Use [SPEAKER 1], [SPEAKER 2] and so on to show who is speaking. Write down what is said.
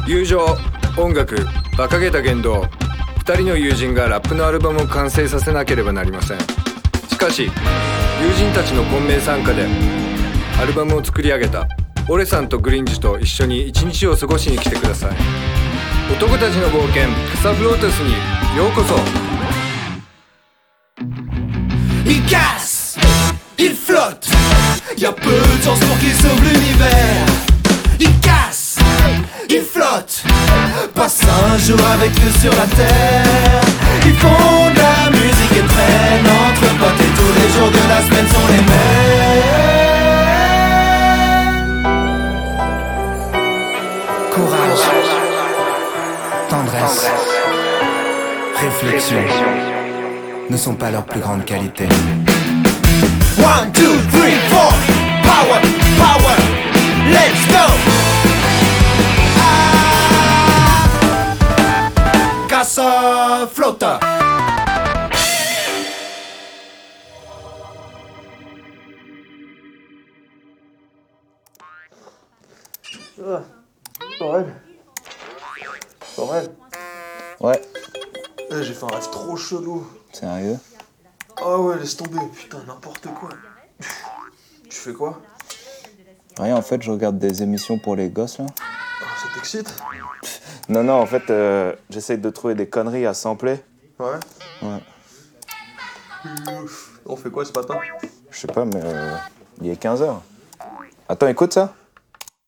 [SPEAKER 1] 友情、音楽、馬鹿げた言動、2人の友人がラップのアルバムを完成させなければなりません。しかし友人たちの混迷参加でアルバムを作り上げたオレさんとグリンジと一緒に一日を過ごしに来てください。男たちの冒険カサブローテスにようこそ。
[SPEAKER 2] Il casse, il flotte, y'a peu de chance pour qu'il sauve l'univers. Il casse, il flotte, passe un jour avec eux sur la terre. Ils font de la musique et traînent entre potes et tous les jours de la semaine sont les mêmes. Courage, tendresse, réflexion ne sont pas leurs plus grandes qualités. 1, 2, 3, 4, power, power, let's go. Casa Flota.
[SPEAKER 3] Sorel. Sorel.
[SPEAKER 4] Ouais.
[SPEAKER 3] J'ai fait un rêve trop chelou.
[SPEAKER 4] Sérieux?
[SPEAKER 3] Ah ouais, laisse tomber, putain, n'importe quoi. Tu fais quoi?
[SPEAKER 4] Rien, en fait, je regarde des émissions pour les gosses, là.
[SPEAKER 3] Ah, ça t'excite?
[SPEAKER 4] Non, en fait, j'essaye de trouver des conneries à sampler.
[SPEAKER 3] Ouais.
[SPEAKER 4] Ouais.
[SPEAKER 3] On fait quoi ce matin?
[SPEAKER 4] Je sais pas, mais il est 15h. Attends, écoute ça.